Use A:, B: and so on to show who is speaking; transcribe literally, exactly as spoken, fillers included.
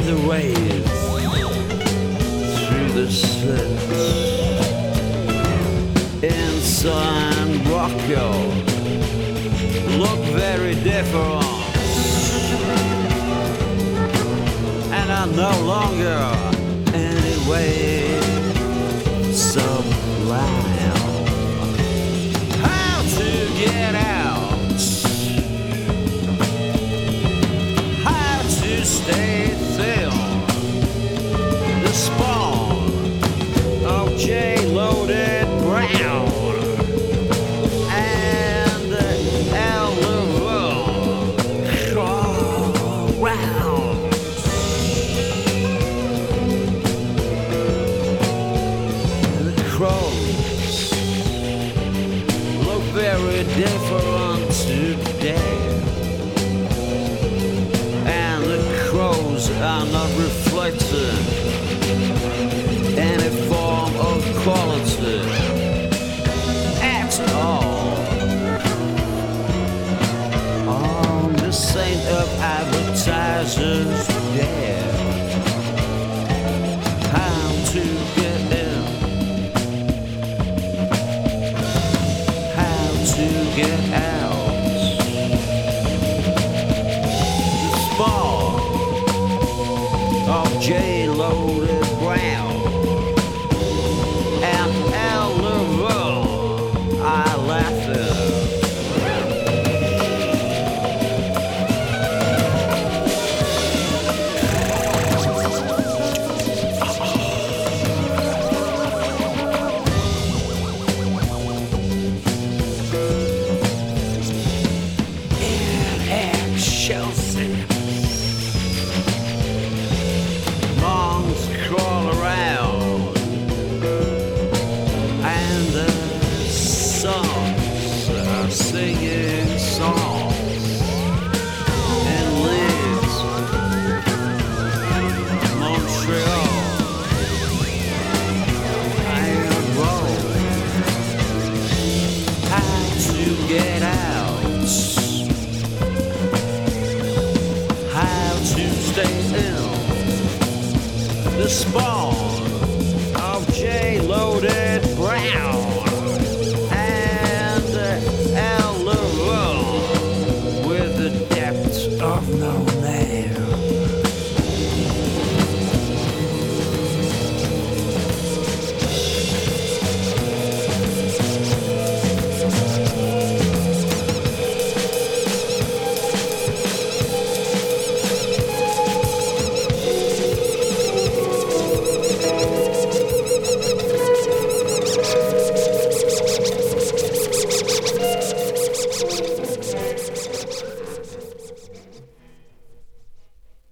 A: the waves through the slits in San Rocco look very different, and are no longer anyway sublime. How to get out? How to stay thin? The spawn of J-Loaded Brown and Elderville round. The crows look very different today, and the crows are not reflecting any form of quality at all. On the saint of advertisers, yeah. How to get in? How to get out? The spawn of J-Loaded Brown and Elderville, I laugh at. Chelsea. Monks crawl around, and the songs are singing songs in Leeds, Montreal, and Rome. How to get out? How to stay in? The spawn